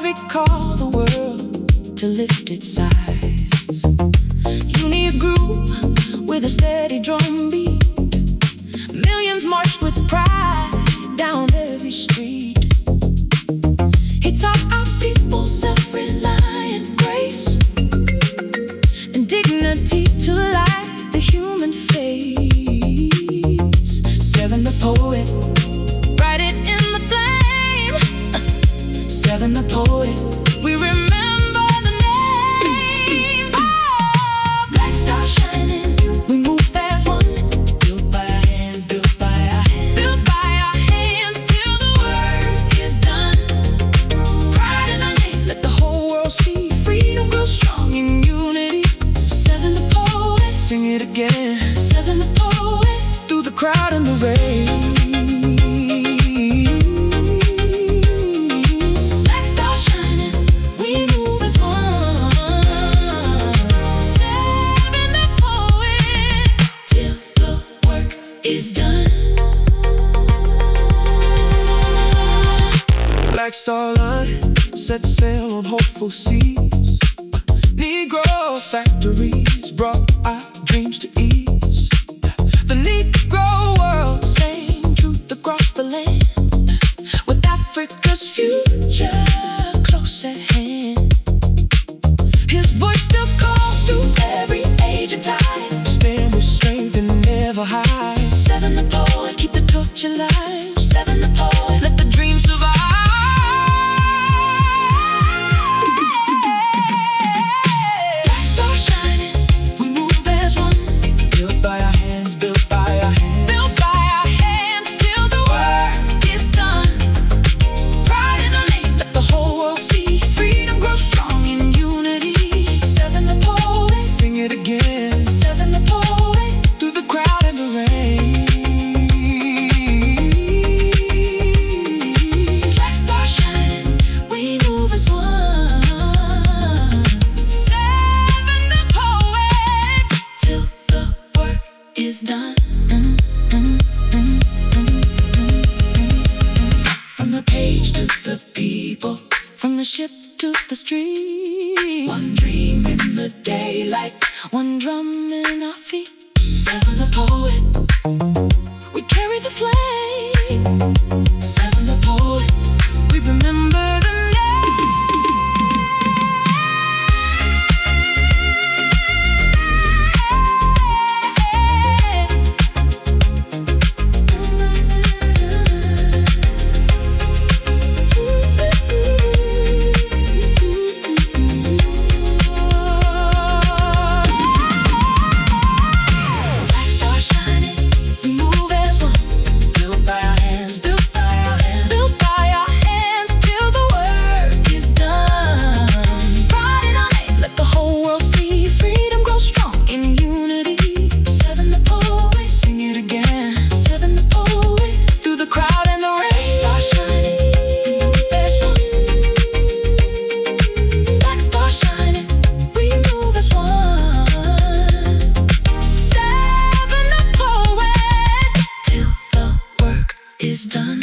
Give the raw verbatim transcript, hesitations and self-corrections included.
we call the world to lift its size. You need a groove with a steady drum beat. Millions marched with pride down every street. He taught our people self-reliant grace and dignity to light the human face. Seven the poet, write it in the flame. Seven the poet, we remember the name. Oh, black star shining, we move as one. Built by our hands, built by our hands, built by our hands till the work is done. Pride in our name, let the whole world see. Freedom grows strong in unity. Seven the poet, sing it again. Seven the poet, through the crowd and the rain. Is done. Black Star Line, set sail on hopeful seas. Negro factories brought our dreams to ease. The Negro world sang truth across the land, with Africa's future close at hand. His voice still calls to every age and time. Stand with strength and never hide. Seven the poet, keep the torch alive. Seven the poet, let the dream survive. Black star shining, we move as one. Built by our hands, built by our hands, built by our hands till the work is done. Pride in our name, let the whole world see. Freedom grows strong in unity. Seven the poet, sing it again. Seven the poet, through the crowd and the rain. Is done. Mm, mm, mm, mm, mm. From the page to the people, from the ship to the street. One dream in the daylight, one drum in our feet. Seven the poet, we carry the flame. Seven the poet, we remember the is done.